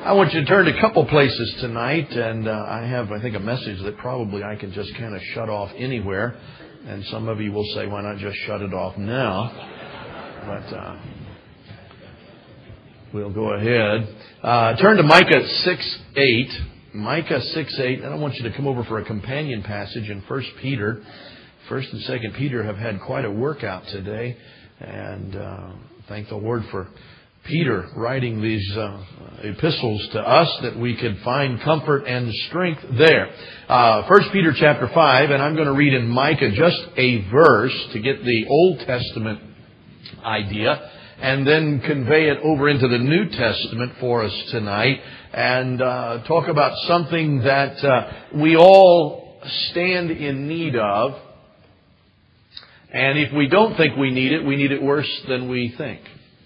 I want you to turn to a couple places tonight, and I have, I think, a message that probably I can just kind of shut off anywhere. And some of you will say, why not just shut it off now? But we'll go ahead. Turn to Micah 6:8. Micah 6:8. And I want you to come over for a companion passage in 1 Peter. 1st and 2nd Peter have had quite a workout today. And thank the Lord for Peter writing these epistles to us that we could find comfort and strength there. 1 Peter chapter 5, and I'm going to read in Micah just a verse to get the Old Testament idea and then convey it over into the New Testament for us tonight and talk about something that we all stand in need of. And if we don't think we need it worse than we think.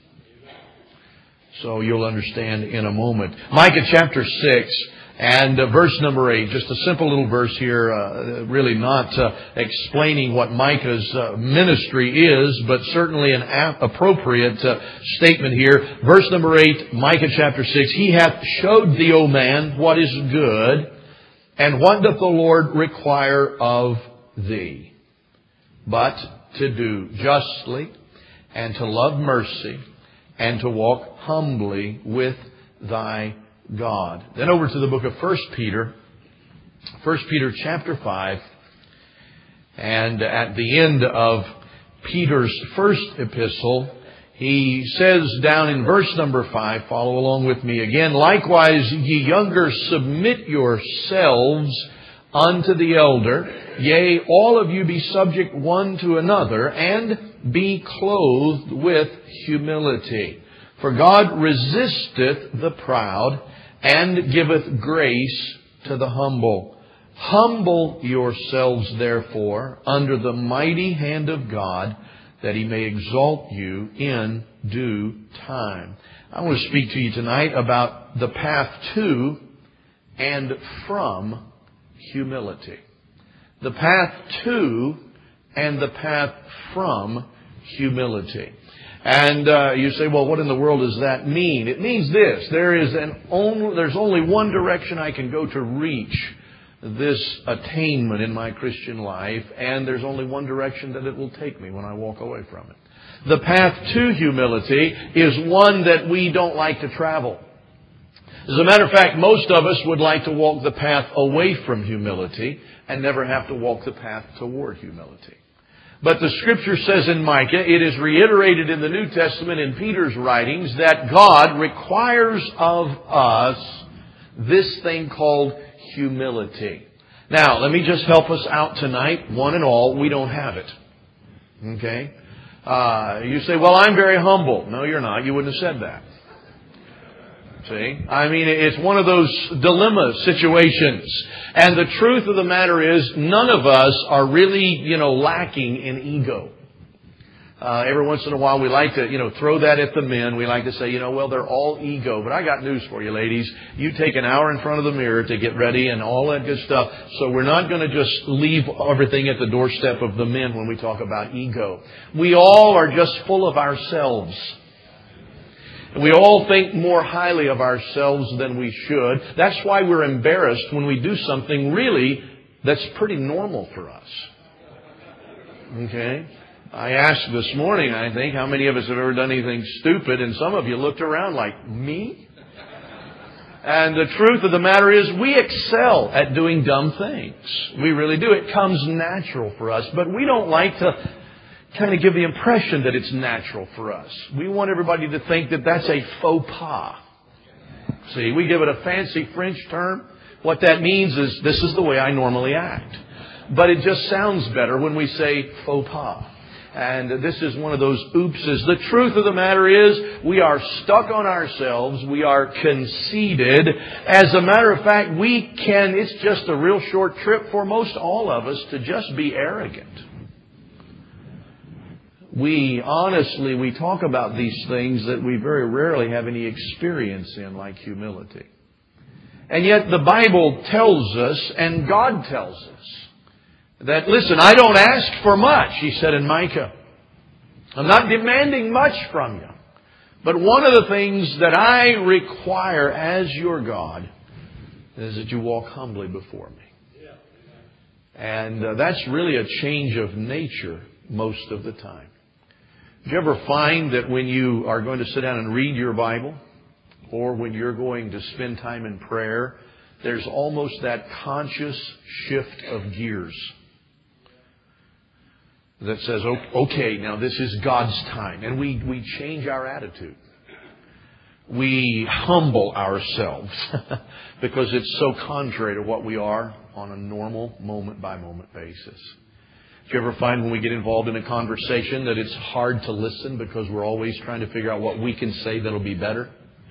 So you'll understand in a moment. Micah chapter 6 and verse number 8. Just a simple little verse here, really not explaining what Micah's ministry is, but certainly an appropriate statement here. Verse number 8, Micah chapter 6. He hath showed thee, O man, what is good, and what doth the Lord require of thee? But to do justly, and to love mercy, and to walk humbly with thy God. Then over to the book of 1 Peter. 1 Peter chapter 5. And at the end of Peter's first epistle, he says down in verse number 5, follow along with me again, likewise ye younger submit yourselves unto the elder, yea, all of you be subject one to another, and be clothed with humility. For God resisteth the proud, and giveth grace to the humble. Humble yourselves, therefore, under the mighty hand of God, that He may exalt you in due time. I want to speak to you tonight about the path to and from humility. The path to and the path from humility. And you say, well, what in the world does that mean? It means this. There's only one direction I can go to reach this attainment in my Christian life, and there's only one direction that it will take me when I walk away from it. The path to humility is one that we don't like to travel. As a matter of fact, most of us would like to walk the path away from humility and never have to walk the path toward humility. But the Scripture says in Micah, it is reiterated in the New Testament in Peter's writings, that God requires of us this thing called humility. Now, let me just help us out tonight. One and all, we don't have it. Okay? You say, well, I'm very humble. No, you're not. You wouldn't have said that. See? I mean, it's one of those dilemma situations. And the truth of the matter is, none of us are really, lacking in ego. Every once in a while we like to, throw that at the men. We like to say, well, they're all ego. But I got news for you, ladies. You take an hour in front of the mirror to get ready and all that good stuff. So we're not going to just leave everything at the doorstep of the men when we talk about ego. We all are just full of ourselves. We all think more highly of ourselves than we should. That's why we're embarrassed when we do something really that's pretty normal for us. Okay? I asked this morning, I think, how many of us have ever done anything stupid? And some of you looked around like, me? And the truth of the matter is, we excel at doing dumb things. We really do. It comes natural for us. But we don't like to kind of give the impression that it's natural for us. We want everybody to think that that's a faux pas. See, we give it a fancy French term. What that means is, this is the way I normally act. But it just sounds better when we say faux pas. And this is one of those oopses. The truth of the matter is, we are stuck on ourselves. We are conceited. As a matter of fact, it's just a real short trip for most all of us to just be arrogant. We talk about these things that we very rarely have any experience in, like humility. And yet the Bible tells us, and God tells us, that, listen, I don't ask for much, He said in Micah. I'm not demanding much from you. But one of the things that I require as your God is that you walk humbly before me. And that's really a change of nature most of the time. Do you ever find that when you are going to sit down and read your Bible, or when you're going to spend time in prayer, there's almost that conscious shift of gears that says, okay, now this is God's time. And we change our attitude. We humble ourselves because it's so contrary to what we are on a normal moment-by-moment basis. Do you ever find when we get involved in a conversation that it's hard to listen because we're always trying to figure out what we can say that'll be better?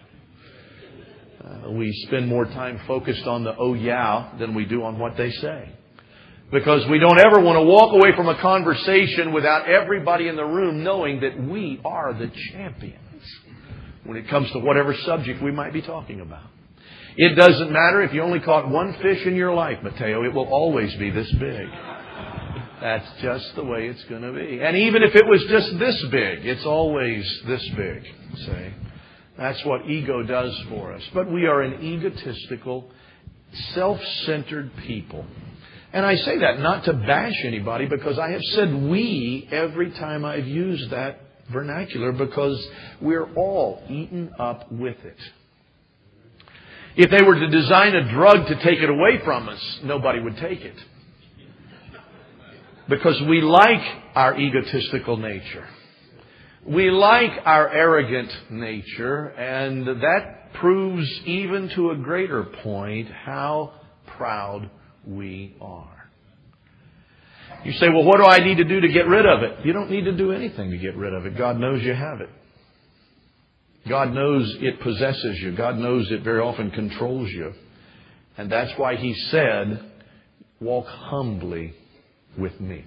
We spend more time focused on the oh yeah than we do on what they say. Because we don't ever want to walk away from a conversation without everybody in the room knowing that we are the champions when it comes to whatever subject we might be talking about. It doesn't matter if you only caught one fish in your life, Mateo. It will always be this big. That's just the way it's going to be. And even if it was just this big, it's always this big. See? That's what ego does for us. But we are an egotistical, self-centered people. And I say that not to bash anybody, because I have said we every time I've used that vernacular, because we're all eaten up with it. If they were to design a drug to take it away from us, nobody would take it. Because we like our egotistical nature. We like our arrogant nature, and that proves even to a greater point how proud we are. You say, well, what do I need to do to get rid of it? You don't need to do anything to get rid of it. God knows you have it. God knows it possesses you. God knows it very often controls you. And that's why He said, walk humbly with me.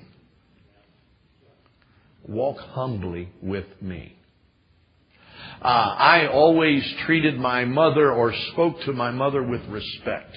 Walk humbly with me. I always treated my mother or spoke to my mother with respect.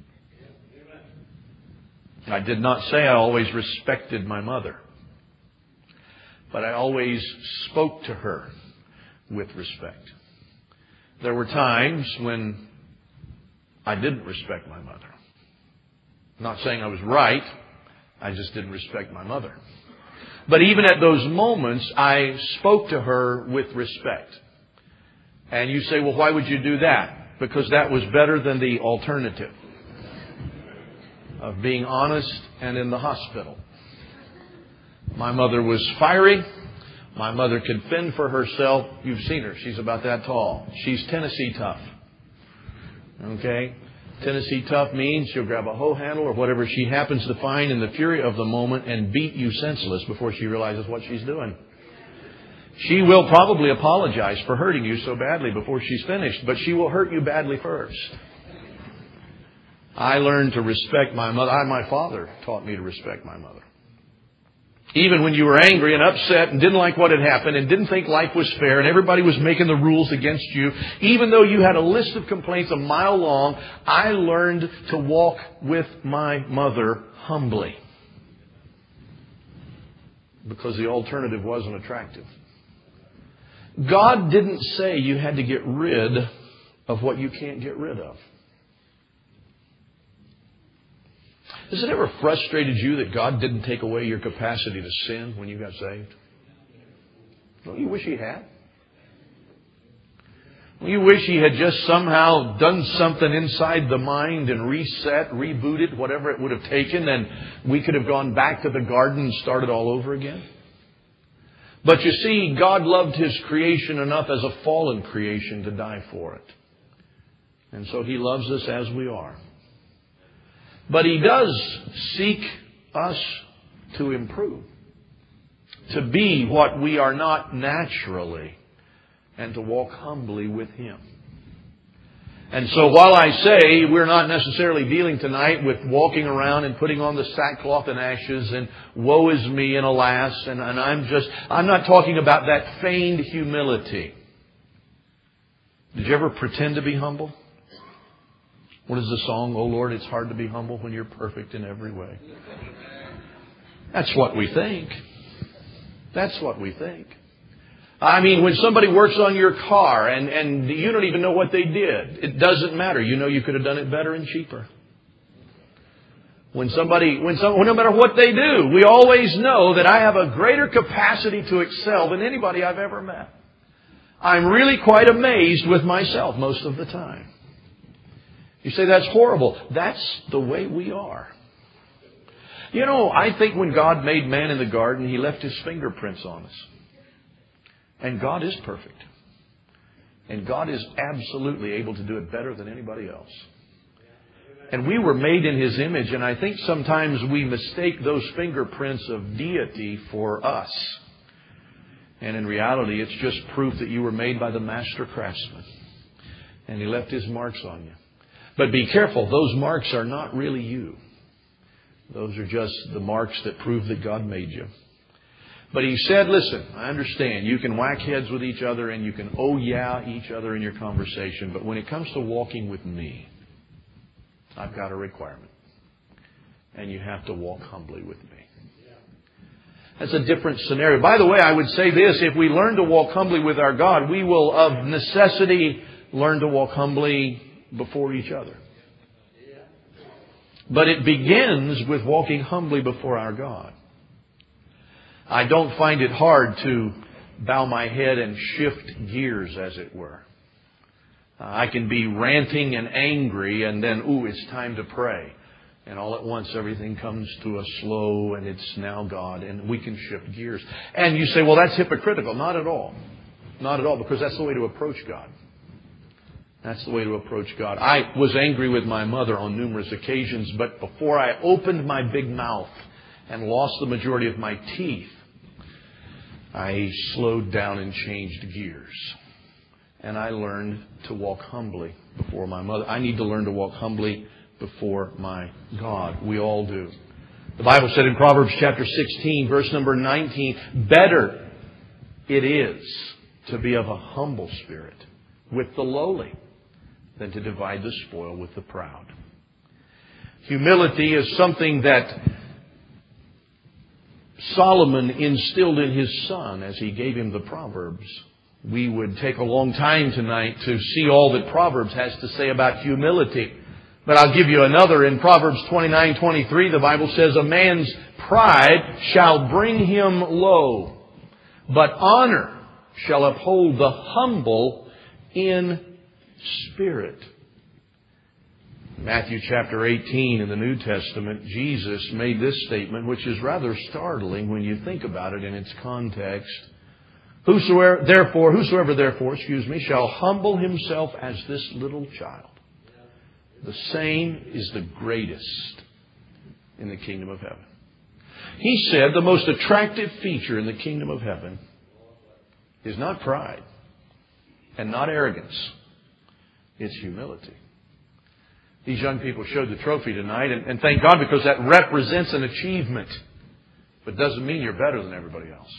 I did not say I always respected my mother, but I always spoke to her with respect. There were times when I didn't respect my mother. I'm not saying I was right, I just didn't respect my mother. But even at those moments, I spoke to her with respect. And you say, well, why would you do that? Because that was better than the alternative of being honest and in the hospital. My mother was fiery. My mother could fend for herself. You've seen her. She's about that tall. She's Tennessee tough. Okay? Tennessee tough means she'll grab a hoe handle or whatever she happens to find in the fury of the moment and beat you senseless before she realizes what she's doing. She will probably apologize for hurting you so badly before she's finished, but she will hurt you badly first. I learned to respect my mother. My father taught me to respect my mother. Even when you were angry and upset and didn't like what had happened and didn't think life was fair and everybody was making the rules against you, even though you had a list of complaints a mile long, I learned to walk with my mother humbly. Because the alternative wasn't attractive. God didn't say you had to get rid of what you can't get rid of. Has it ever frustrated you that God didn't take away your capacity to sin when you got saved? Don't you wish He had? Don't you wish He had just somehow done something inside the mind and reset, rebooted, whatever it would have taken, and we could have gone back to the garden and started all over again? But you see, God loved His creation enough as a fallen creation to die for it. And so He loves us as we are. But He does seek us to improve, to be what we are not naturally, and to walk humbly with Him. And so while I say we're not necessarily dealing tonight with walking around and putting on the sackcloth and ashes and woe is me and alas, and I'm not talking about that feigned humility. Did you ever pretend to be humble? What is the song? Oh Lord, it's hard to be humble when you're perfect in every way. That's what we think. That's what we think. I mean, when somebody works on your car and you don't even know what they did, it doesn't matter. You know you could have done it better and cheaper. No matter what they do, we always know that I have a greater capacity to excel than anybody I've ever met. I'm really quite amazed with myself most of the time. You say that's horrible. That's the way we are. You know, I think when God made man in the garden, He left His fingerprints on us. And God is perfect. And God is absolutely able to do it better than anybody else. And we were made in His image, and I think sometimes we mistake those fingerprints of deity for us. And in reality, it's just proof that you were made by the master craftsman. And He left His marks on you. But be careful, those marks are not really you. Those are just the marks that prove that God made you. But He said, listen, I understand. You can whack heads with each other and you can oh yeah each other in your conversation. But when it comes to walking with me, I've got a requirement. And you have to walk humbly with me. That's a different scenario. By the way, I would say this. If we learn to walk humbly with our God, we will of necessity learn to walk humbly before each other. But it begins with walking humbly before our God. I don't find it hard to bow my head and shift gears, as it were. I can be ranting and angry and then, it's time to pray. And all at once everything comes to a slow and it's now God and we can shift gears. And you say, well, that's hypocritical. Not at all. Not at all, because that's the way to approach God. That's the way to approach God. I was angry with my mother on numerous occasions, but before I opened my big mouth and lost the majority of my teeth, I slowed down and changed gears. And I learned to walk humbly before my mother. I need to learn to walk humbly before my God. We all do. The Bible said in Proverbs chapter 16, verse number 19, better it is to be of a humble spirit with the lowly than to divide the spoil with the proud. Humility is something that Solomon instilled in his son as he gave him the Proverbs. We would take a long time tonight to see all that Proverbs has to say about humility. But I'll give you another. In Proverbs 29:23, the Bible says, a man's pride shall bring him low, but honor shall uphold the humble in spirit. Matthew chapter 18 in the New Testament, Jesus made this statement, which is rather startling when you think about it in its context. Whosoever therefore, shall humble himself as this little child, the same is the greatest in the kingdom of heaven. He said the most attractive feature in the kingdom of heaven is not pride and not arrogance. It's humility. These young people showed the trophy tonight, and thank God, because that represents an achievement, but doesn't mean you're better than everybody else.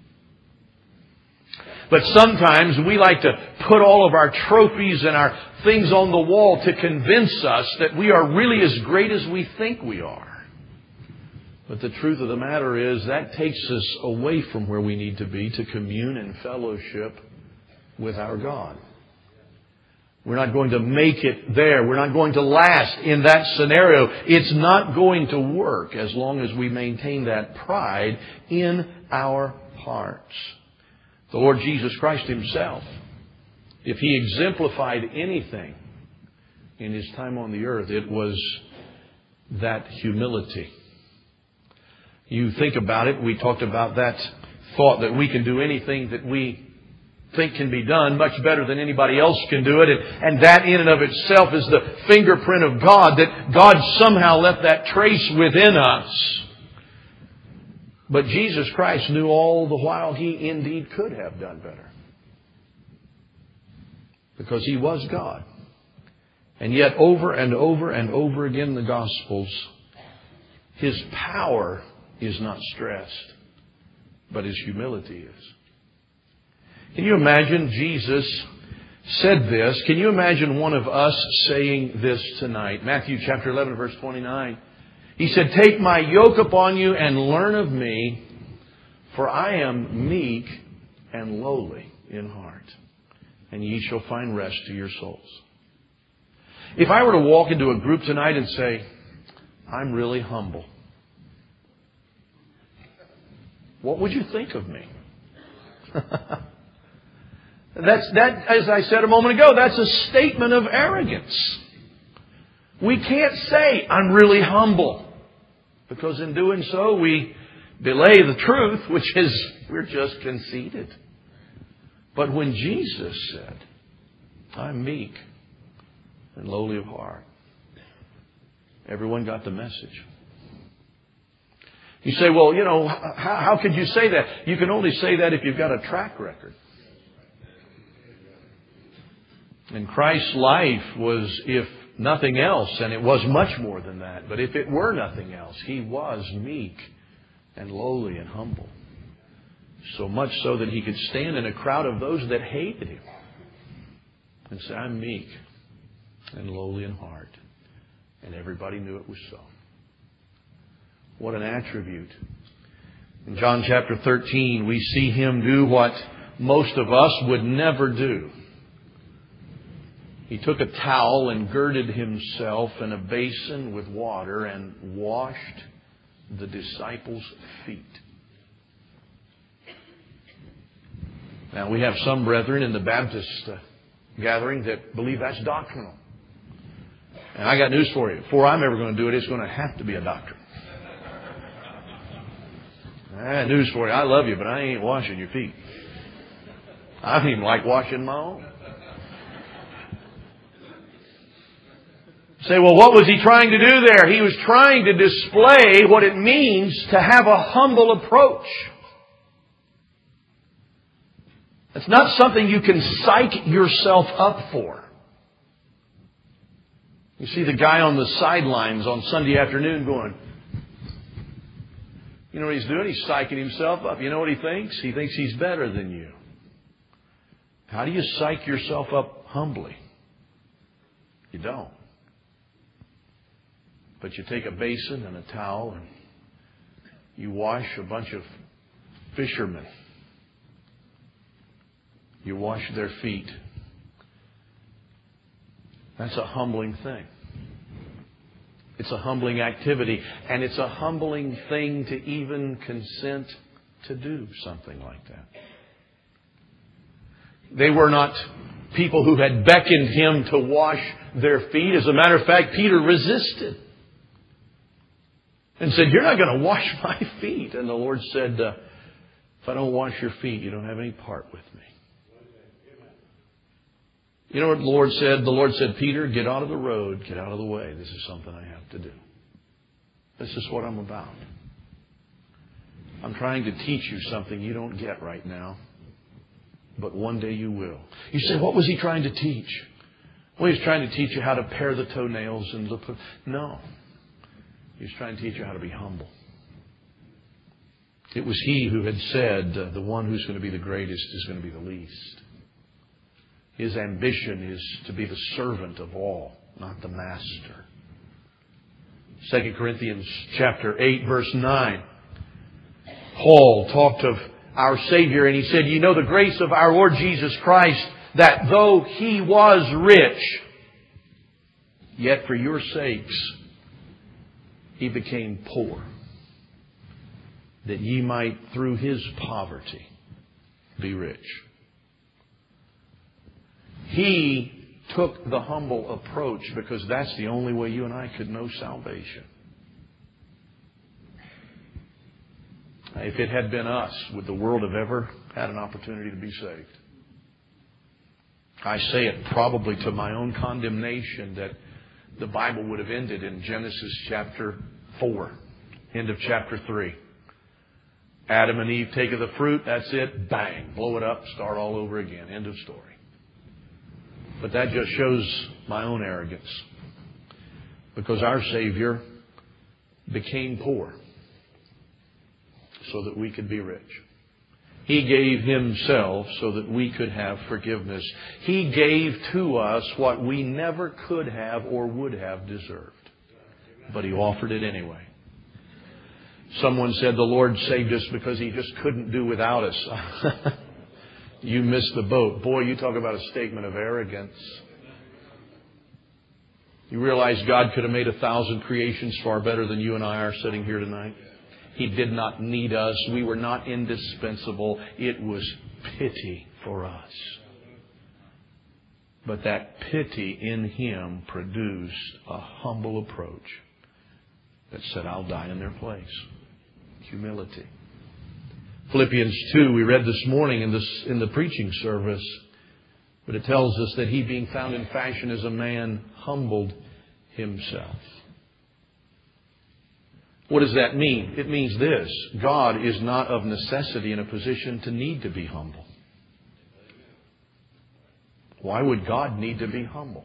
But sometimes we like to put all of our trophies and our things on the wall to convince us that we are really as great as we think we are. But the truth of the matter is that takes us away from where we need to be to commune and fellowship with our God. We're not going to make it there. We're not going to last in that scenario. It's not going to work as long as we maintain that pride in our hearts. The Lord Jesus Christ Himself, if He exemplified anything in His time on the earth, it was that humility. You think about it, we talked about that thought that we can do anything that we think can be done much better than anybody else can do it. And that in and of itself is the fingerprint of God, that God somehow left that trace within us. But Jesus Christ knew all the while He indeed could have done better. Because He was God. And yet over and over and over again in the Gospels, His power is not stressed, but His humility is. Can you imagine Jesus said this? Can you imagine one of us saying this tonight? Matthew chapter 11, verse 29. He said, take my yoke upon you and learn of me, for I am meek and lowly in heart, and ye shall find rest to your souls. If I were to walk into a group tonight and say, I'm really humble, what would you think of me? That, as I said a moment ago, that's a statement of arrogance. We can't say, I'm really humble, because in doing so, we belay the truth, which is we're just conceited. But when Jesus said, I'm meek and lowly of heart, everyone got the message. You say, well, how could you say that? You can only say that if you've got a track record. And Christ's life was, if nothing else, and it was much more than that, but if it were nothing else, He was meek and lowly and humble. So much so that He could stand in a crowd of those that hated Him and say, I'm meek and lowly in heart. And everybody knew it was so. What an attribute. In John chapter 13, we see Him do what most of us would never do. He took a towel and girded Himself in a basin with water and washed the disciples' feet. Now, we have some brethren in the Baptist gathering that believe that's doctrinal. And I got news for you. Before I'm ever going to do it, it's going to have to be a doctrine. I got news for you. I love you, but I ain't washing your feet. I don't even like washing my own. Say, well, what was He trying to do there? He was trying to display what it means to have a humble approach. It's not something you can psych yourself up for. You see the guy on the sidelines on Sunday afternoon going, you know what he's doing? He's psyching himself up. You know what he thinks? He thinks he's better than you. How do you psych yourself up humbly? You don't. But you take a basin and a towel and you wash a bunch of fishermen. You wash their feet. That's a humbling thing. It's a humbling activity. And it's a humbling thing to even consent to do something like that. They were not people who had beckoned Him to wash their feet. As a matter of fact, Peter resisted and said, you're not going to wash my feet. And the Lord said, if I don't wash your feet, you don't have any part with me. You know what the Lord said? The Lord said, Peter, get out of the road. Get out of the way. This is something I have to do. This is what I'm about. I'm trying to teach you something you don't get right now. But one day you will. You say, what was He trying to teach? Well, He was trying to teach you how to pare the toenails and look. No. He was trying to teach you how to be humble. It was He who had said, the one who's going to be the greatest is going to be the least. His ambition is to be the servant of all, not the master. 2 Corinthians chapter 8, verse 9. Paul talked of our Savior and he said, you know the grace of our Lord Jesus Christ, that though He was rich, yet for your sakes He became poor, that ye might through His poverty be rich. He took the humble approach because that's the only way you and I could know salvation. If it had been us, would the world have ever had an opportunity to be saved? I say it probably to my own condemnation that the Bible would have ended in Genesis chapter 4, end of chapter 3. Adam and Eve take of the fruit, that's it, bang, blow it up, start all over again, end of story. But that just shows my own arrogance. Because our Savior became poor so that we could be rich. He gave Himself so that we could have forgiveness. He gave to us what we never could have or would have deserved. But He offered it anyway. Someone said the Lord saved us because He just couldn't do without us. You missed the boat. Boy, you talk about a statement of arrogance. You realize God could have made 1,000 creations far better than you and I are sitting here tonight? He did not need us. We were not indispensable. It was pity for us. But that pity in Him produced a humble approach that said, I'll die in their place. Humility. Philippians 2, we read this morning in the preaching service, but it tells us that He, being found in fashion as a man, humbled Himself. What does that mean? It means this: God is not of necessity in a position to need to be humble. Why would God need to be humble?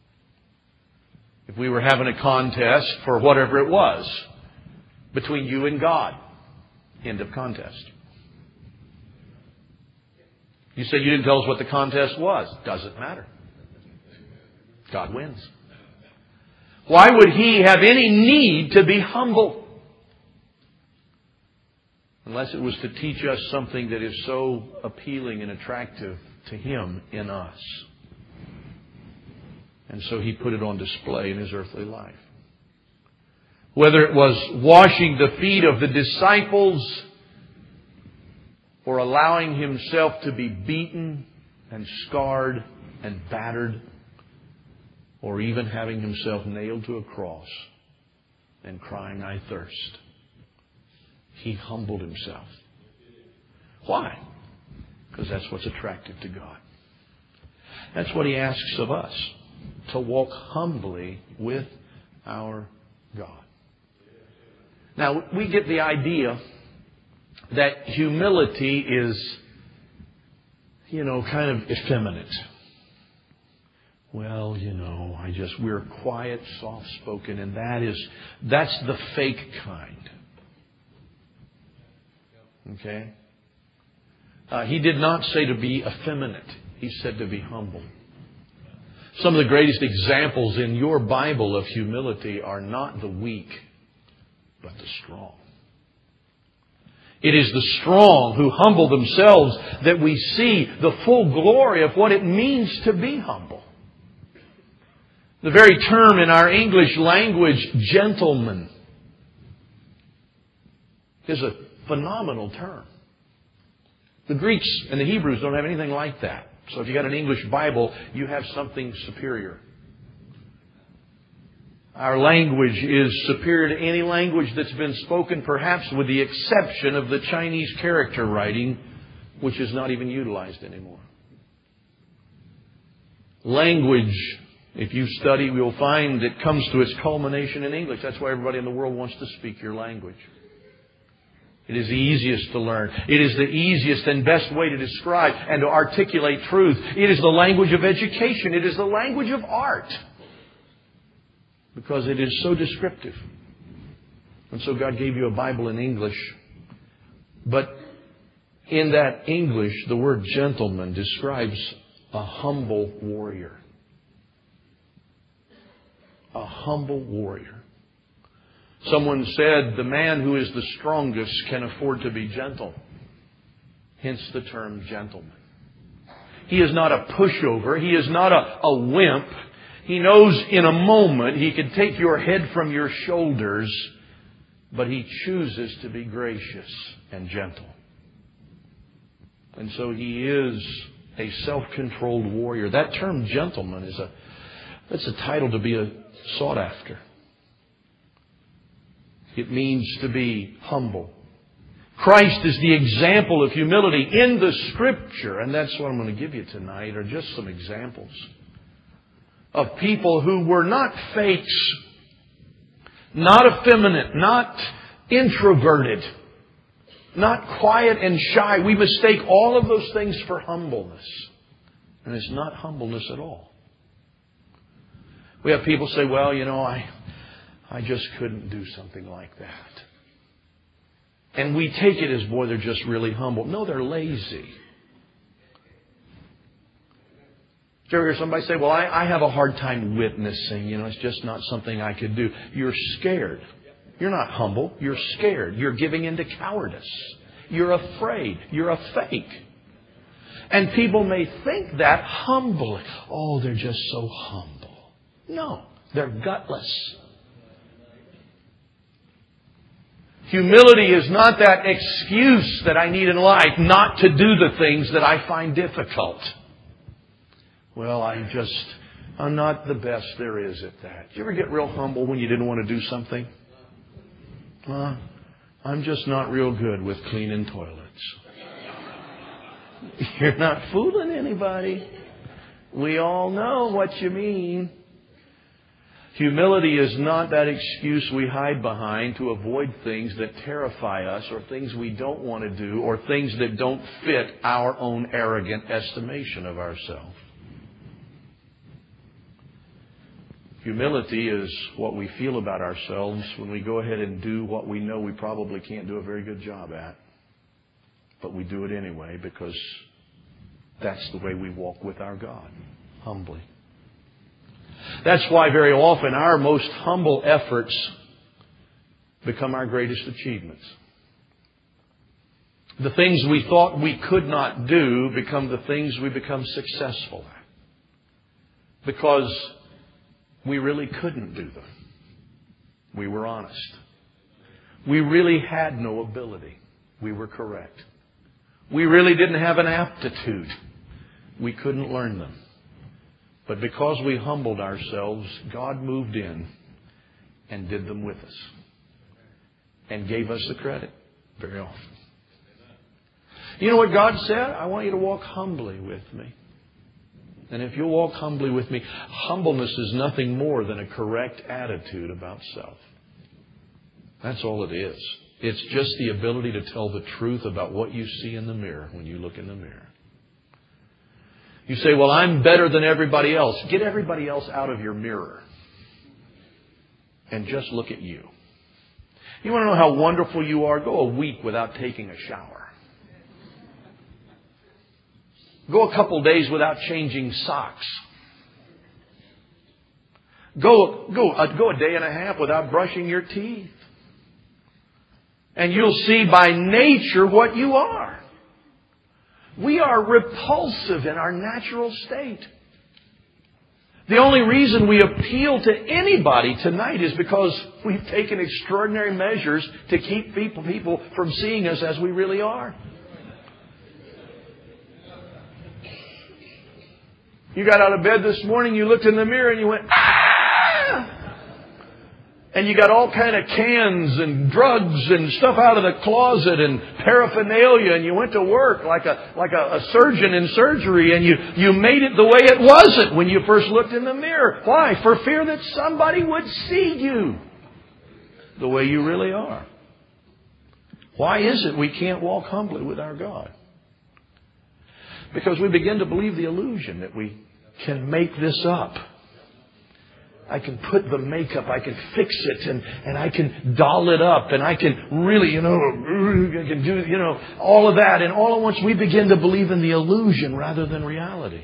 If we were having a contest for whatever it was between you and God, end of contest. You said you didn't tell us what the contest was. Doesn't matter. God wins. Why would He have any need to be humble? Unless it was to teach us something that is so appealing and attractive to Him in us. And so He put it on display in His earthly life. Whether it was washing the feet of the disciples, or allowing Himself to be beaten and scarred and battered, or even having Himself nailed to a cross and crying, I thirst. He humbled Himself. Why? Because that's what's attractive to God. That's what He asks of us, to walk humbly with our God. Now, we get the idea that humility is, kind of effeminate. Well, we're quiet, soft-spoken, and that's the fake kind. Okay? He did not say to be effeminate. He said to be humble. Some of the greatest examples in your Bible of humility are not the weak, but the strong. It is the strong who humble themselves that we see the full glory of what it means to be humble. The very term in our English language, gentleman, is a phenomenal term. The Greeks and the Hebrews don't have anything like that. So if you got an English Bible, you have something superior. Our language is superior to any language that's been spoken, perhaps with the exception of the Chinese character writing, which is not even utilized anymore. Language, if you study, you'll find it comes to its culmination in English. That's why everybody in the world wants to speak your language. It is the easiest to learn. It is the easiest and best way to describe and to articulate truth. It is the language of education. It is the language of art. Because it is so descriptive. And so God gave you a Bible in English. But in that English, the word gentleman describes a humble warrior. A humble warrior. Someone said the man who is the strongest can afford to be gentle. Hence the term gentleman. He is not a pushover. He is not a wimp. He knows in a moment He can take your head from your shoulders, but He chooses to be gracious and gentle. And so He is a self-controlled warrior. That term gentleman that's a title to be sought after. It means to be humble. Christ is the example of humility in the Scripture, and that's what I'm going to give you tonight, are just some examples of people who were not fakes, not effeminate, not introverted, not quiet and shy. We mistake all of those things for humbleness. And it's not humbleness at all. We have people say, well, I just couldn't do something like that. And we take it as, boy, they're just really humble. No, they're lazy. Did you ever hear somebody say, well, I have a hard time witnessing. It's just not something I could do. You're scared. You're not humble. You're scared. You're giving in to cowardice. You're afraid. You're a fake. And people may think that humbly. Oh, they're just so humble. No, they're gutless. Humility is not that excuse that I need in life not to do the things that I find difficult. Well, I'm not the best there is at that. Did you ever get real humble when you didn't want to do something? I'm just not real good with cleaning toilets. You're not fooling anybody. We all know what you mean. Humility is not that excuse we hide behind to avoid things that terrify us or things we don't want to do or things that don't fit our own arrogant estimation of ourselves. Humility is what we feel about ourselves when we go ahead and do what we know we probably can't do a very good job at. But we do it anyway because that's the way we walk with our God, humbly. That's why very often our most humble efforts become our greatest achievements. The things we thought we could not do become the things we become successful at. Because we really couldn't do them. We were honest. We really had no ability. We were correct. We really didn't have an aptitude. We couldn't learn them. But because we humbled ourselves, God moved in and did them with us. And gave us the credit very often. You know what God said? I want you to walk humbly with me. And if you'll walk humbly with me, humbleness is nothing more than a correct attitude about self. That's all it is. It's just the ability to tell the truth about what you see in the mirror when you look in the mirror. You say, well, I'm better than everybody else. Get everybody else out of your mirror. And just look at you. You want to know how wonderful you are? Go a week without taking a shower. Go a couple days without changing socks. Go a day and a half without brushing your teeth. And you'll see by nature what you are. We are repulsive in our natural state. The only reason we appeal to anybody tonight is because we've taken extraordinary measures to keep people from seeing us as we really are. You got out of bed this morning, you looked in the mirror and you went, ah! And you got all kind of cans and drugs and stuff out of the closet and paraphernalia, and you went to work like a surgeon in surgery, and you made it the way it wasn't when you first looked in the mirror. Why? For fear that somebody would see you the way you really are. Why is it we can't walk humbly with our God? Because we begin to believe the illusion that we can make this up. I can put the makeup, I can fix it, and I can doll it up, and I can really, I can do, all of that. And all at once we begin to believe in the illusion rather than reality.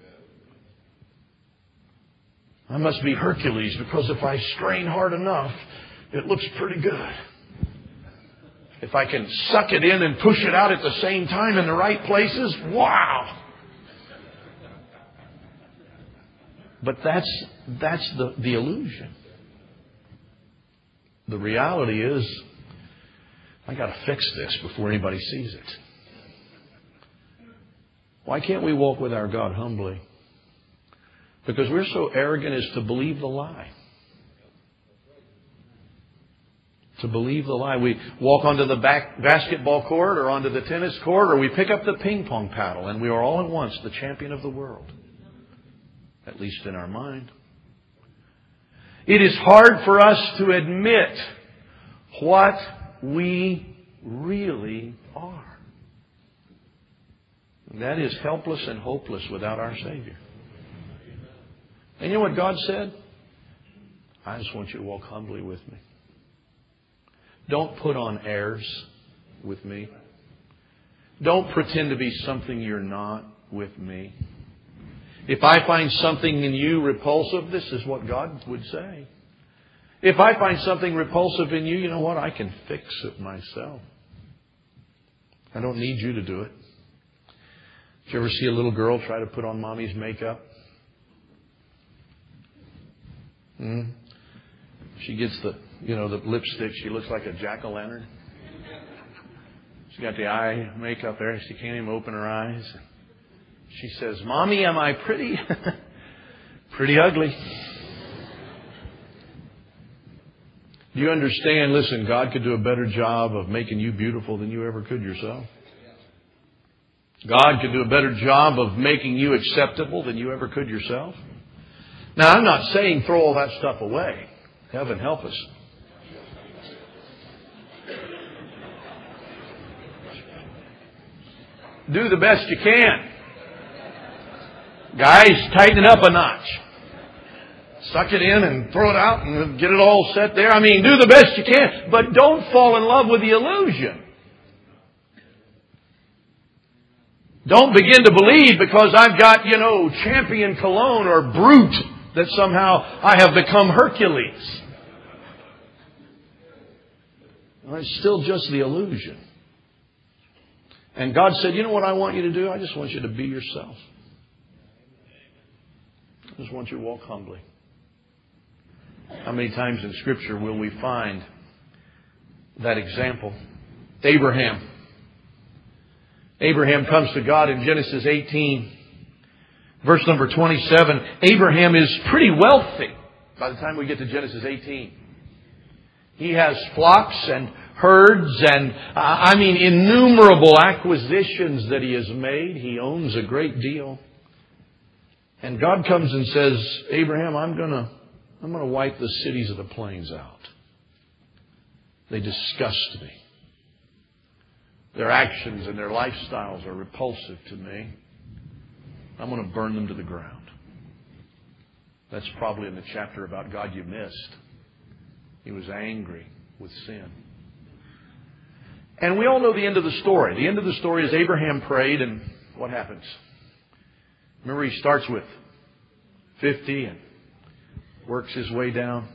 I must be Hercules because if I strain hard enough, it looks pretty good. If I can suck it in and push it out at the same time in the right places, wow! But that's the illusion. The reality is, I got to fix this before anybody sees it. Why can't we walk with our God humbly? Because we're so arrogant as to believe the lie. To believe the lie. We walk onto the basketball court or onto the tennis court, or we pick up the ping pong paddle, and we are all at once the champion of the world. At least in our mind. It is hard for us to admit what we really are. And that is helpless and hopeless without our Savior. And you know what God said? I just want you to walk humbly with me. Don't put on airs with me. Don't pretend to be something you're not with me. If I find something in you repulsive, this is what God would say. If I find something repulsive in you, you know what? I can fix it myself. I don't need you to do it. Did you ever see a little girl try to put on mommy's makeup? She gets the lipstick. She looks like a jack-o'-lantern. She got the eye makeup there. She can't even open her eyes. She says, "Mommy, am I pretty?" Pretty ugly. Do you understand? Listen, God could do a better job of making you beautiful than you ever could yourself. God could do a better job of making you acceptable than you ever could yourself. Now, I'm not saying throw all that stuff away. Heaven help us. Do the best you can. Guys, tighten it up a notch. Suck it in and throw it out and get it all set there. I mean, do the best you can. But don't fall in love with the illusion. Don't begin to believe because I've got, champion cologne or brute that somehow I have become Hercules. Well, it's still just the illusion. And God said, you know what I want you to do? I just want you to be yourself. I just want you to walk humbly. How many times in Scripture will we find that example? Abraham. Abraham comes to God in Genesis 18. Verse number 27. Abraham is pretty wealthy by the time we get to Genesis 18. He has flocks and herds and, innumerable acquisitions that he has made. He owns a great deal. And God comes and says, Abraham, I'm going to wipe the cities of the plains out. They disgust me. Their actions and their lifestyles are repulsive to me. I'm going to burn them to the ground. That's probably in the chapter about God you missed. He was angry with sin. And we all know the end of the story. The end of the story is Abraham prayed, and what happens? Remember, he starts with 50 and works his way down.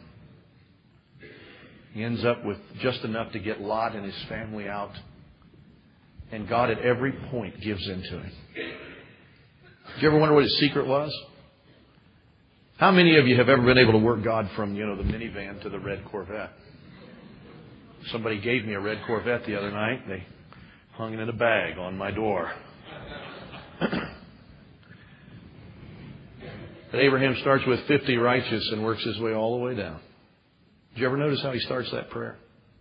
He ends up with just enough to get Lot and his family out. And God at every point gives in to him. Did you ever wonder what his secret was? How many of you have ever been able to work God from, the minivan to the red Corvette? Somebody gave me a red Corvette the other night. They hung it in a bag on my door. But Abraham starts with 50 righteous and works his way all the way down. Did you ever notice how he starts that prayer?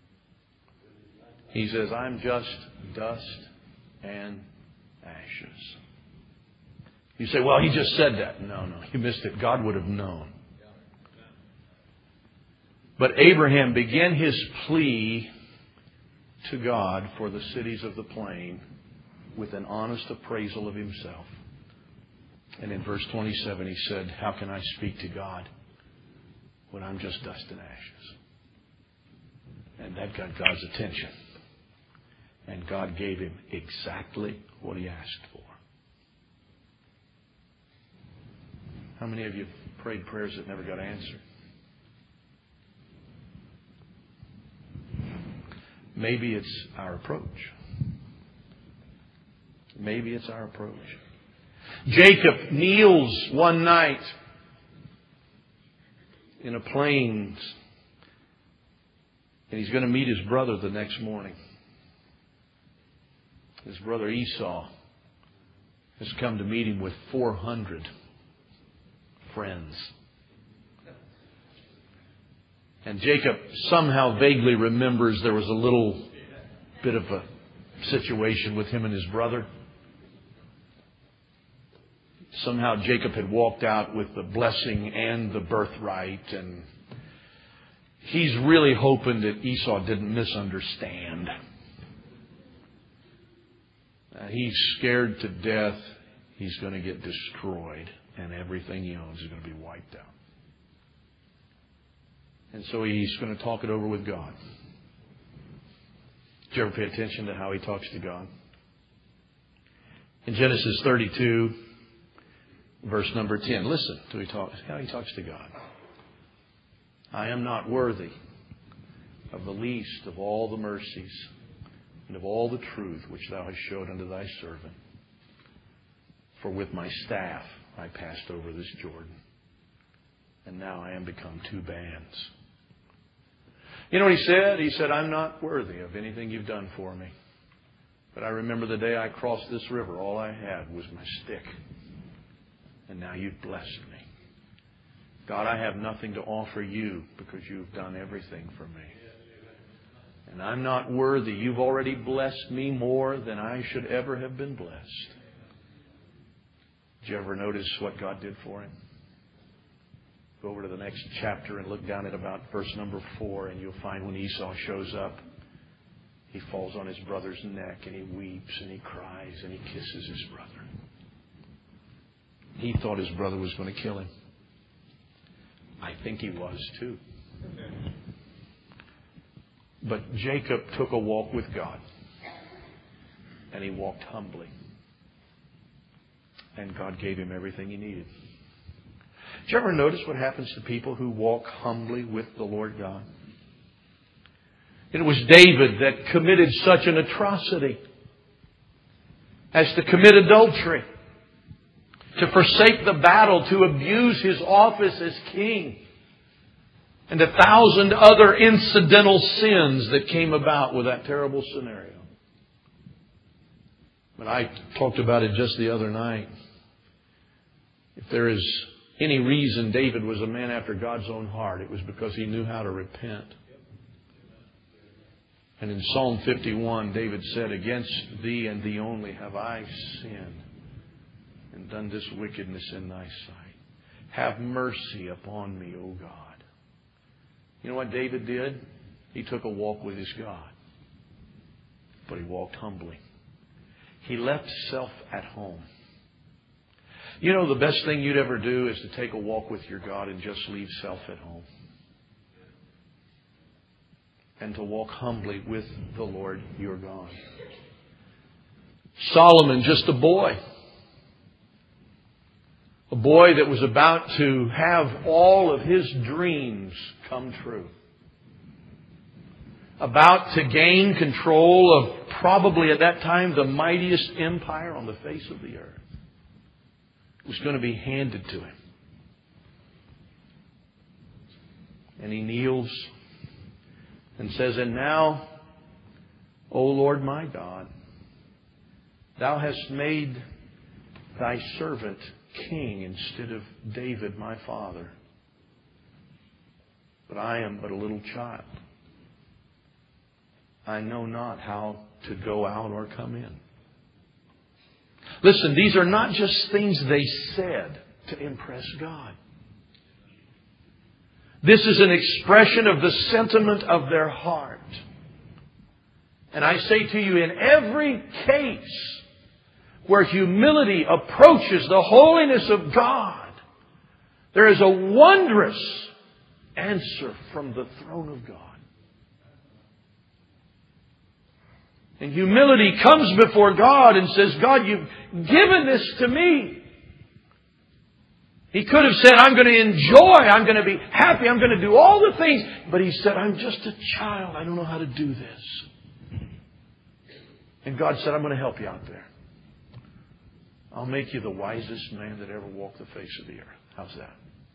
He says, I'm just dust and ashes. You say, well, he just said that. No, you missed it. God would have known. But Abraham began his plea to God for the cities of the plain with an honest appraisal of himself. And in verse 27 he said, how can I speak to God when I'm just dust and ashes? And that got God's attention. And God gave him exactly what he asked for. How many of you prayed prayers that never got answered? Maybe it's our approach. Maybe it's our approach. Jacob kneels one night in a plains, and he's going to meet his brother the next morning. His brother Esau has come to meet him with 400 friends. And Jacob somehow vaguely remembers there was a little bit of a situation with him and his brother. Somehow Jacob had walked out with the blessing and the birthright, and he's really hoping that Esau didn't misunderstand. He's scared to death he's going to get destroyed and everything he owns is going to be wiped out. And so he's going to talk it over with God. Did you ever pay attention to how he talks to God? In Genesis 32, verse number 10, listen to how he talks to God. I am not worthy of the least of all the mercies and of all the truth which thou hast showed unto thy servant. For with my staff I passed over this Jordan, and now I am become two bands. You know what he said? He said, I'm not worthy of anything you've done for me. But I remember the day I crossed this river, all I had was my stick. And now you've blessed me. God, I have nothing to offer you because you've done everything for me. And I'm not worthy. You've already blessed me more than I should ever have been blessed. Did you ever notice what God did for him? Go over to the next chapter and look down at about verse number 4, and you'll find when Esau shows up, he falls on his brother's neck and he weeps and he cries and he kisses his brother. He thought his brother was going to kill him. I think he was too. But Jacob took a walk with God, and he walked humbly. And God gave him everything he needed. Did you ever notice what happens to people who walk humbly with the Lord God? It was David that committed such an atrocity as to commit adultery, to forsake the battle, to abuse his office as king, and 1,000 other incidental sins that came about with that terrible scenario. But I talked about it just the other night. If there is any reason David was a man after God's own heart, it was because he knew how to repent. And in Psalm 51, David said, against thee and thee only have I sinned and done this wickedness in thy sight. Have mercy upon me, O God. You know what David did? He took a walk with his God. But he walked humbly. He left self at home. You know, the best thing you'd ever do is to take a walk with your God and just leave self at home. And to walk humbly with the Lord your God. Solomon, just a boy. A boy that was about to have all of his dreams come true. About to gain control of probably at that time the mightiest empire on the face of the earth. It was going to be handed to him. And he kneels and says, and now, O Lord my God, thou hast made thy servant king instead of David my father. But I am but a little child. I know not how to go out or come in. Listen, these are not just things they said to impress God. This is an expression of the sentiment of their heart. And I say to you, in every case where humility approaches the holiness of God, there is a wondrous answer from the throne of God. And humility comes before God and says, God, you've given this to me. He could have said, I'm going to enjoy, I'm going to be happy, I'm going to do all the things. But he said, I'm just a child, I don't know how to do this. And God said, I'm going to help you out there. I'll make you the wisest man that ever walked the face of the earth. How's that?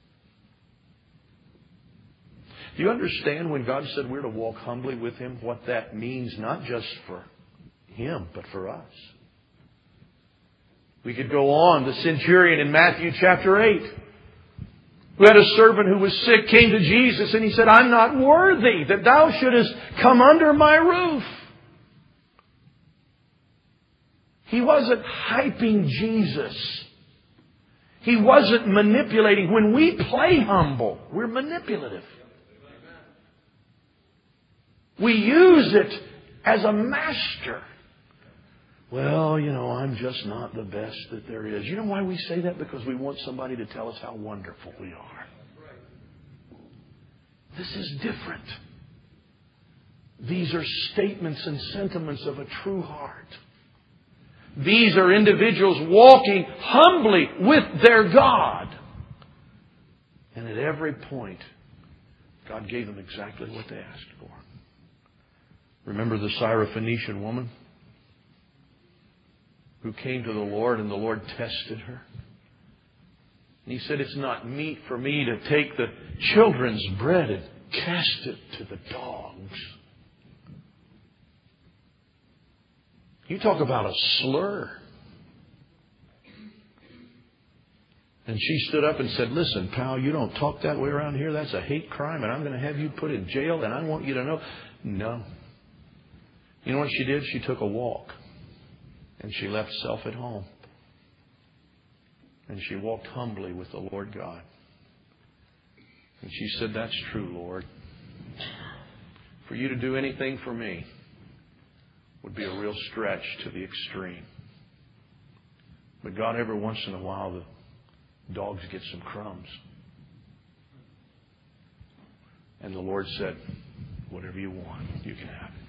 Do you understand when God said we're to walk humbly with Him, what that means, not just for Him, but for us? We could go on. The centurion in Matthew chapter 8, who had a servant who was sick, came to Jesus and he said, I'm not worthy that thou shouldest come under my roof. He wasn't hyping Jesus. He wasn't manipulating. When we play humble, we're manipulative. We use it as a master. Well, you know, I'm just not the best that there is. You know why we say that? Because we want somebody to tell us how wonderful we are. This is different. These are statements and sentiments of a true heart. These are individuals walking humbly with their God. And at every point, God gave them exactly what they asked for. Remember the Syrophoenician woman who came to the Lord, and the Lord tested her. And He said, it's not meet for me to take the children's bread and cast it to the dogs. You talk about a slur. And she stood up and said, listen, pal, you don't talk that way around here. That's a hate crime, and I'm going to have you put in jail, and I want you to know. No. You know what she did? She took a walk. And she left self at home. And she walked humbly with the Lord God. And she said, that's true, Lord. For you to do anything for me would be a real stretch to the extreme. But God, every once in a while, the dogs get some crumbs. And the Lord said, whatever you want, you can have it.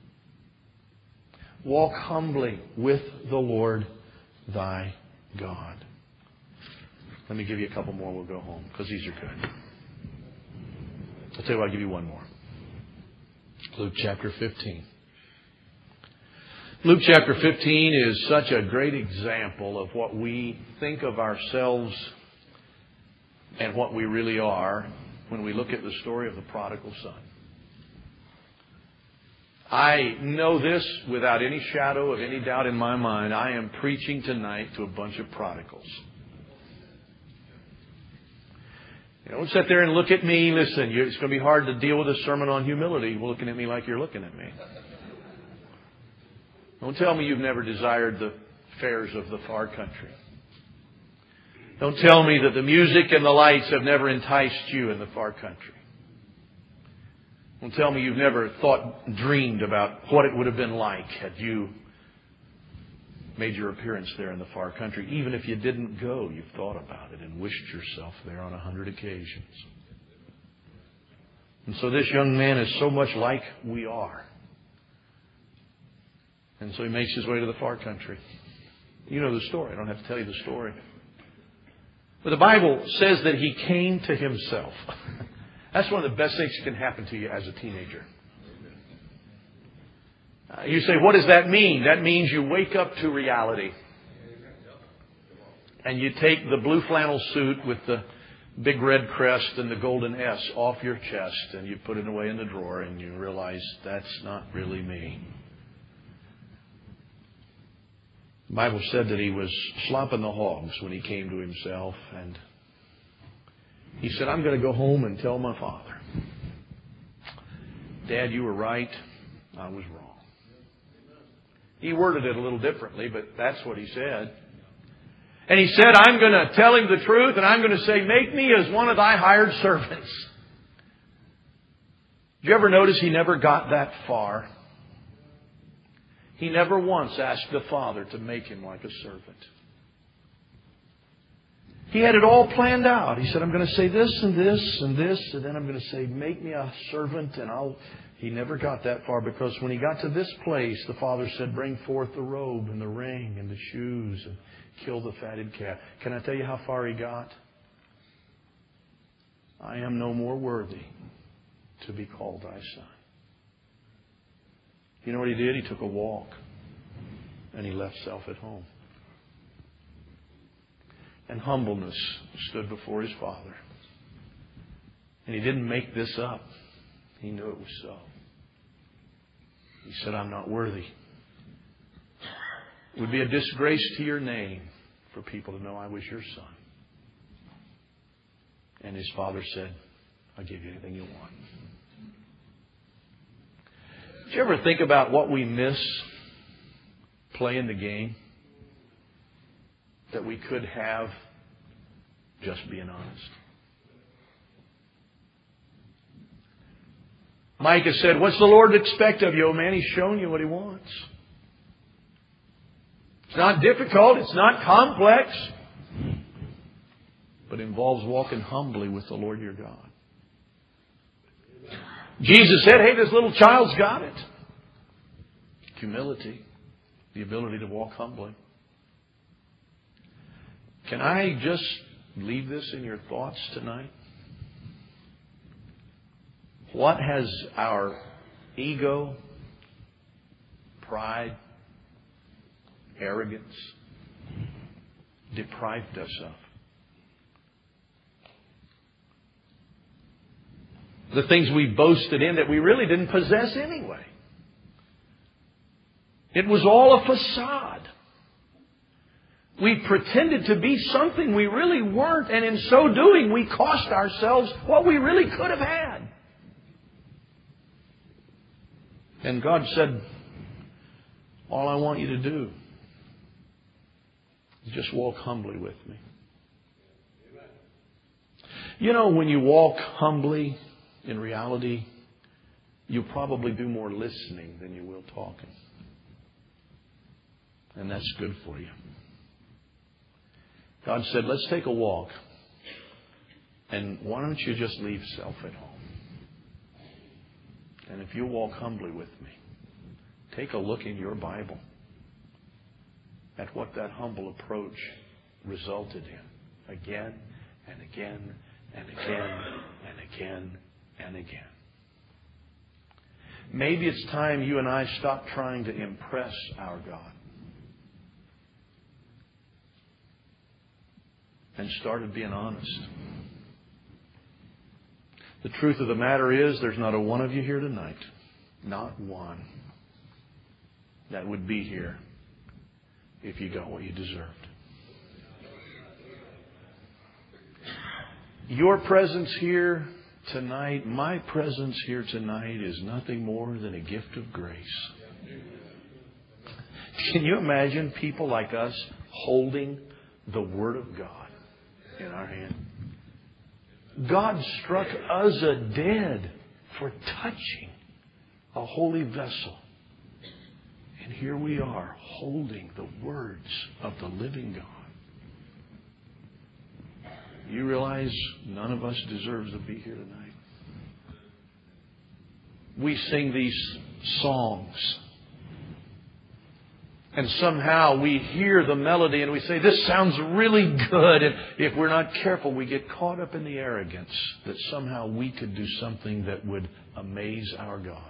Walk humbly with the Lord thy God. Let me give you a couple more. We'll go home because these are good. I'll tell you what, I'll give you one more. Luke chapter 15. Luke chapter 15 is such a great example of what we think of ourselves and what we really are when we look at the story of the prodigal son. I know this without any shadow of any doubt in my mind. I am preaching tonight to a bunch of prodigals. You don't sit there and look at me. Listen, it's going to be hard to deal with a sermon on humility looking at me like you're looking at me. Don't tell me you've never desired the fares of the far country. Don't tell me that the music and the lights have never enticed you in the far country. Don't tell me you've never dreamed about what it would have been like had you made your appearance there in the far country. Even if you didn't go, you've thought about it and wished yourself there on 100 occasions. And so this young man is so much like we are. And so he makes his way to the far country. You know the story. I don't have to tell you the story. But the Bible says that he came to himself. That's one of the best things that can happen to you as a teenager. You say, what does that mean? That means you wake up to reality. And you take the blue flannel suit with the big red crest and the golden S off your chest and you put it away in the drawer and you realize that's not really me. The Bible said that he was slopping the hogs when he came to himself, and he said, I'm going to go home and tell my father. Dad, you were right. I was wrong. He worded it a little differently, but that's what he said. And he said, I'm going to tell him the truth, and I'm going to say, make me as one of thy hired servants. Did you ever notice he never got that far? He never once asked the Father to make him like a servant. He had it all planned out. He said, I'm going to say this and this and this, and then I'm going to say, make me a servant, and I'll... He never got that far, because when he got to this place, the Father said, bring forth the robe and the ring and the shoes and kill the fatted calf. Can I tell you how far he got? I am no more worthy to be called thy son. You know what he did? He took a walk and he left self at home. And humbleness stood before his Father. And he didn't make this up. He knew it was so. He said, I'm not worthy. It would be a disgrace to your name for people to know I was your son. And his Father said, I'll give you anything you want. Did you ever think about what we miss playing the game that we could have just being honest? Micah said, what's the Lord expect of you, oh man? He's shown you what He wants. It's not difficult. It's not complex. But it involves walking humbly with the Lord your God. Jesus said, hey, this little child's got it. Humility. The ability to walk humbly. Can I just leave this in your thoughts tonight? What has our ego, pride, arrogance deprived us of. The things we boasted in that we really didn't possess anyway. It was all a facade. We pretended to be something we really weren't, and in so doing, we cost ourselves what we really could have had. And God said, all I want you to do is just walk humbly with me. You know, when you walk humbly, in reality, you'll probably do more listening than you will talking. And that's good for you. God said, let's take a walk. And why don't you just leave self at home? And if you walk humbly with me, take a look in your Bible at what that humble approach resulted in. Again and again and again and again and again. Maybe it's time you and I stop trying to impress our God and started being honest. The truth of the matter is, there's not a one of you here tonight, not one, that would be here if you got what you deserved. Your presence here tonight, my presence here tonight, is nothing more than a gift of grace. Can you imagine people like us holding the Word of God in our hand? God struck us dead for touching a holy vessel. And here we are holding the words of the living God. You realize none of us deserves to be here tonight. We sing these songs. And somehow we hear the melody and we say, this sounds really good. And if we're not careful, we get caught up in the arrogance that somehow we could do something that would amaze our God.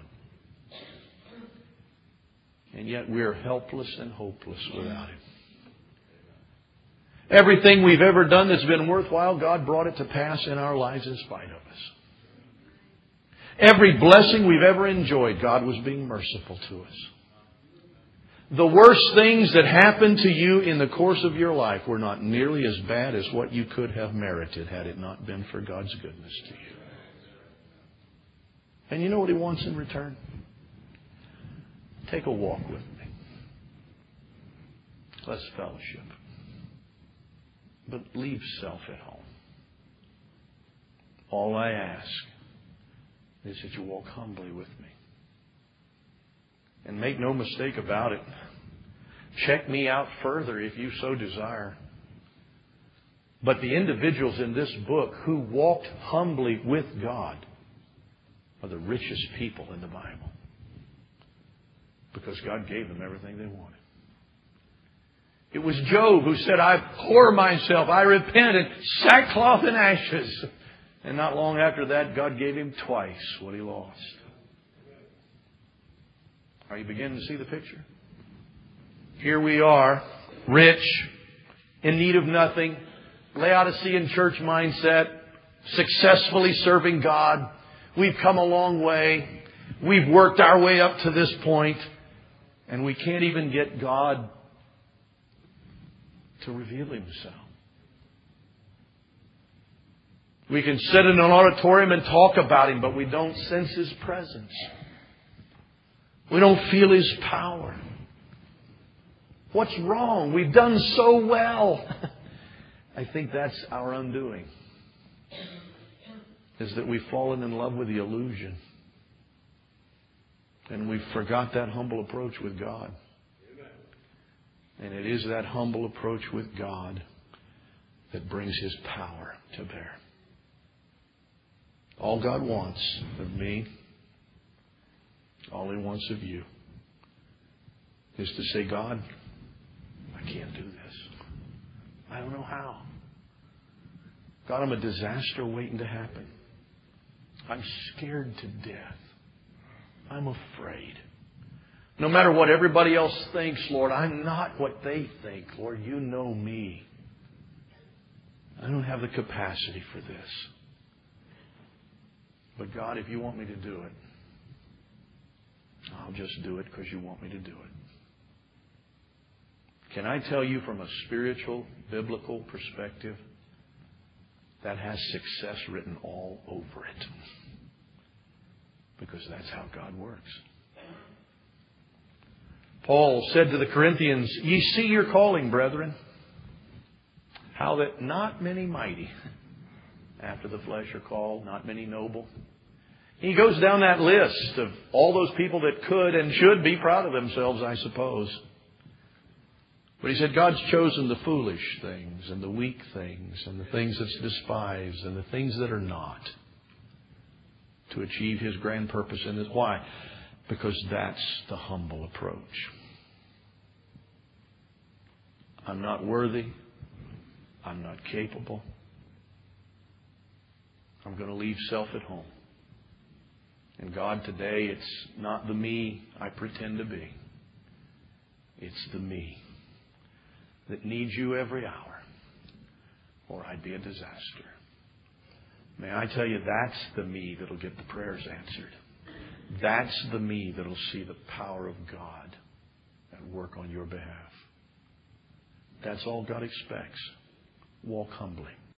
And yet we're helpless and hopeless without Him. Everything we've ever done that's been worthwhile, God brought it to pass in our lives in spite of us. Every blessing we've ever enjoyed, God was being merciful to us. The worst things that happened to you in the course of your life were not nearly as bad as what you could have merited had it not been for God's goodness to you. And you know what He wants in return? Take a walk with me. Let's fellowship. But leave self at home. All I ask is that you walk humbly with me. And make no mistake about it. Check me out further if you so desire. But the individuals in this book who walked humbly with God are the richest people in the Bible. Because God gave them everything they wanted. It was Job who said, I abhor myself, I repent in sackcloth and ashes. And not long after that, God gave him twice what he lost. Are you beginning to see the picture? Here we are, rich, in need of nothing, Laodicean church mindset, successfully serving God. We've come a long way. We've worked our way up to this point, and we can't even get God to reveal Himself. We can sit in an auditorium and talk about Him, but we don't sense His presence. We don't feel His power. What's wrong? We've done so well. I think that's our undoing. Is that we've fallen in love with the illusion. And we've forgot that humble approach with God. And it is that humble approach with God that brings His power to bear. All God wants of me, all He wants of you, is to say, God, I can't do this. I don't know how. God, I'm a disaster waiting to happen. I'm scared to death. I'm afraid. No matter what everybody else thinks, Lord, I'm not what they think. Lord, you know me. I don't have the capacity for this. But God, if you want me to do it, I'll just do it because you want me to do it. Can I tell you from a spiritual, biblical perspective, that has success written all over it. Because that's how God works. Paul said to the Corinthians, "Ye see your calling, brethren, how that not many mighty after the flesh are called, not many noble." He goes down that list of all those people that could and should be proud of themselves, I suppose. But he said, God's chosen the foolish things and the weak things and the things that's despised and the things that are not to achieve His grand purpose in this. Why? Because that's the humble approach. I'm not worthy. I'm not capable. I'm going to leave self at home. And God, today it's not the me I pretend to be. It's the me that needs you every hour, or I'd be a disaster. May I tell you, that's the me that'll get the prayers answered. That's the me that'll see the power of God at work on your behalf. That's all God expects. Walk humbly.